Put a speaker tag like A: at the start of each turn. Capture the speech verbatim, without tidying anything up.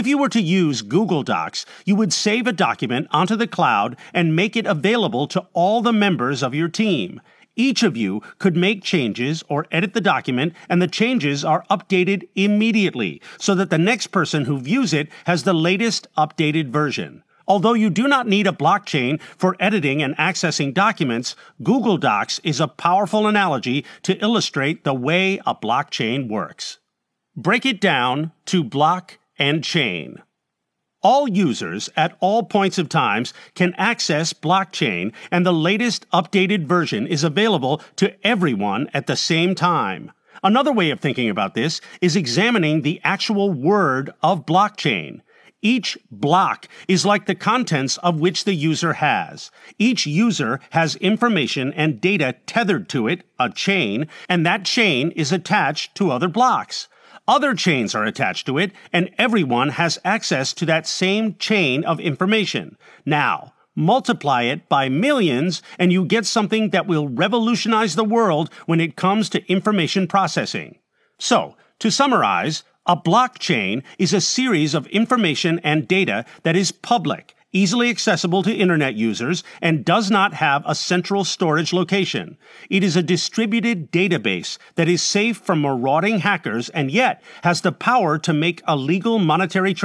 A: If you were to use Google Docs, you would save a document onto the cloud and make it available to all the members of your team. Each of you could make changes or edit the document, and the changes are updated immediately so that the next person who views it has the latest updated version. Although you do not need a blockchain for editing and accessing documents, Google Docs is a powerful analogy to illustrate the way a blockchain works. Break it down to block and chain. All users at all points of times can access blockchain, and the latest updated version is available to everyone at the same time. Another way of thinking about this is examining the actual word of blockchain. Each block is like the contents of which the user has. Each user has information and data tethered to it, a chain, and that chain is attached to other blocks. Other chains are attached to it, and everyone has access to that same chain of information. Now, multiply it by millions, and you get something that will revolutionize the world when it comes to information processing. So, to summarize, a blockchain is a series of information and data that is public, easily accessible to Internet users, and does not have a central storage location. It is a distributed database that is safe from marauding hackers and yet has the power to make a legal monetary transaction